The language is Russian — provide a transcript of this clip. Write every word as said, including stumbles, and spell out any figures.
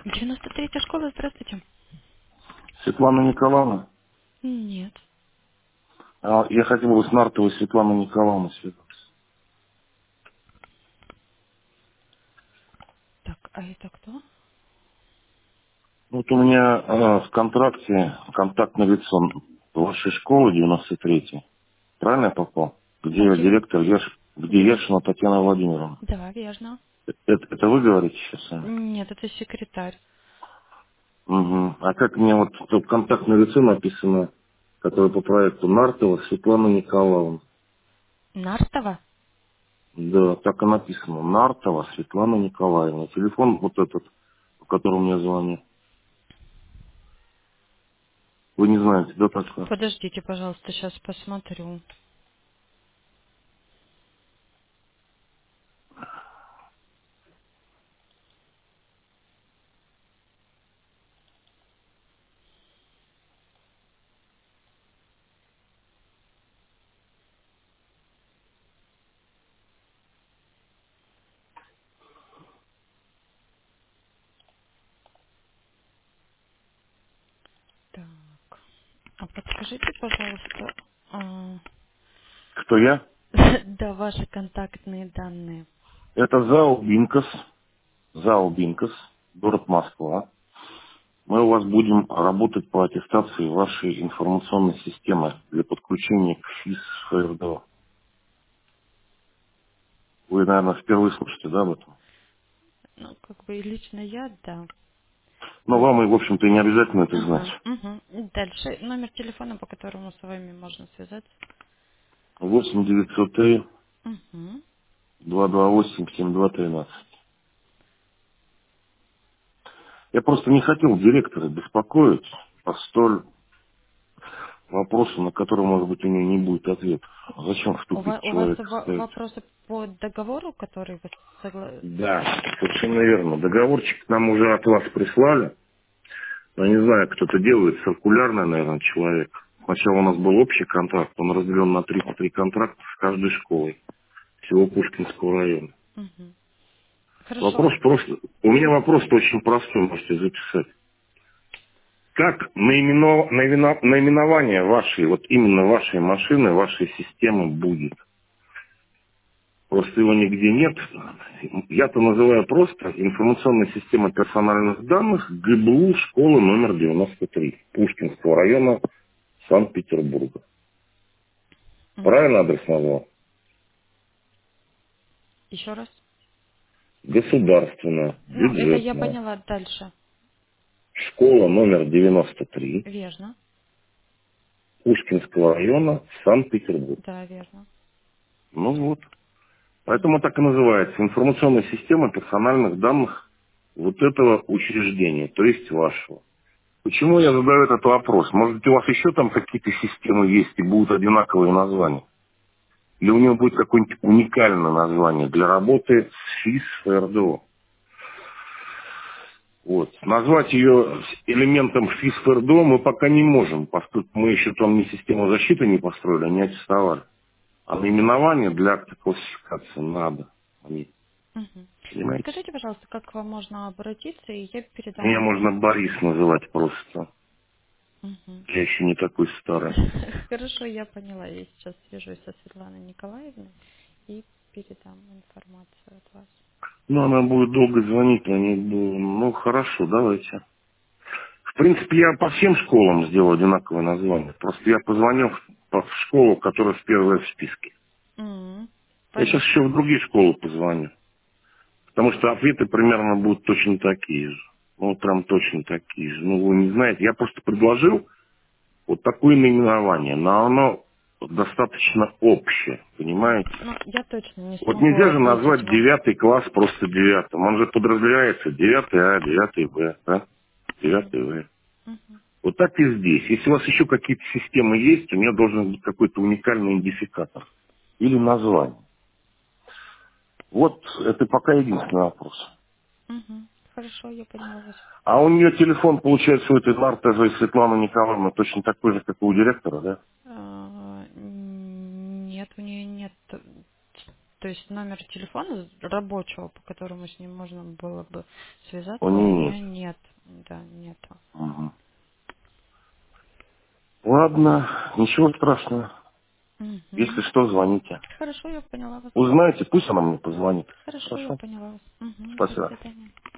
девяносто третья школа, здравствуйте. Светлана Николаевна. Нет. А, я хотел бы с Нартовой Светланой Николаевной связаться. Так, а это кто? Вот у меня а, в контракте контактное лицо вашей школы девяносто третьей. Правильно я попал? Где А я где? директор, Яш... где Да. Яшина Татьяна Владимировна. Да, верно. Это, это вы говорите сейчас сами? Нет, это секретарь. Угу. А как мне вот тут контактное лицо написано, которое по проекту Нартова Светлана Николаевна. Нартова? Да, так и написано. Нартова Светлана Николаевна. Телефон вот этот, по которому я звоню. Вы не знаете, да, такое? Подождите, пожалуйста, сейчас посмотрю. Так. А подскажите, пожалуйста, а, Кто я? да, ваши контактные данные. Это ЗАО «Бинкос», ЗАО «Бинкос», город Москва. Мы у вас будем работать по аттестации вашей информационной системы для подключения к ФИС ФРДО. Вы, наверное, впервые слышите, да, об этом? Ну, как бы и лично я, да. Но И- вам, и, в общем-то, и не обязательно это знать. Ага, угу. Дальше номер телефона, по которому с вами можно связаться. восемь девятьсот три Угу. два два восемь семь два тринадцать. Я просто не хотел директора беспокоить по столь вопросу, на который, может быть, у него не будет ответа. Зачем в У тупик вас, у вас человека во- ставить? вопросы по договору, который вы согласны? Да, совершенно верно. Договорчик нам уже от вас прислали. Но не знаю, кто это делает, циркулярный, наверное, человек. Сначала у нас был общий контракт, он разделен на тридцать три контракта с каждой школой всего Пушкинского района. Угу. Хорошо. Вопрос просто, у меня вопрос очень простой, можете записать. Как наимено- наимено- наименование вашей, вот именно вашей машины, вашей системы будет? Просто его нигде нет. Я-то называю просто информационная система персональных данных ГБУ школы номер девяносто три Пушкинского района Санкт-Петербурга. Угу. Правильно адрес назвал? Еще раз. Государственная, Ну, это я бюджетная. поняла дальше. Школа номер девяносто три Верно. Пушкинского района Санкт-Петербург. Да, верно. Ну вот. Поэтому так и называется. Информационная система персональных данных вот этого учреждения, то есть вашего. Почему я задаю этот вопрос? Может быть, у вас еще там какие-то системы есть и будут одинаковые названия? Или у него будет какое-нибудь уникальное название для работы с ФИС ФРДО? Вот. Назвать ее элементом ФИС ФРДО мы пока не можем, поскольку мы еще там ни систему защиты не построили, не аттестовали. А наименование для акта классификации надо. Они- Угу. Понимаете? Подскажите, пожалуйста, как к вам можно обратиться, и я передам Меня можно информацию. Борис называть просто. Угу. Я еще не такой старый. Хорошо, я поняла. Я сейчас свяжусь со Светланой Николаевной и передам информацию от вас. Ну, она будет долго звонить, но не буду. Ну, хорошо, давайте. В принципе, я по всем школам сделал одинаковое название. Просто я позвонил в по- в школу, которая в первой в списке. М, Я сейчас Понятно. еще в другие школы позвоню. Потому что ответы примерно будут точно такие же. Ну, прям точно такие же. Ну, вы не знаете. Я просто предложил вот такое наименование. Но оно достаточно общее, понимаете? Ну, я точно не Вот смогу нельзя же ответить назвать вам. девятый класс просто девятым. Он же подразделяется девятый А, девятый Б, да? Мгм. девятый В. Мгм. Вот так и здесь. Если у вас еще какие-то системы есть, у нее должен быть какой-то уникальный идентификатор. Или название. Вот это пока единственный вопрос. Мгм. Хорошо, я поняла вас. А у нее телефон, получается, у этой Нартовой Светланы Николаевны точно такой же, как и у директора, да? А, м, Нет, у нее нет То есть номер телефона рабочего, по которому с ним можно было бы связаться, У у нее меня нет. нет. Да, нету. Угу. Ладно, ничего страшного. Если Угу. что, звоните. Хорошо, я поняла вас. Узнайте, пусть она мне позвонит. Хорошо, я Хорошо? поняла вас. Угу. До Спасибо. свидания.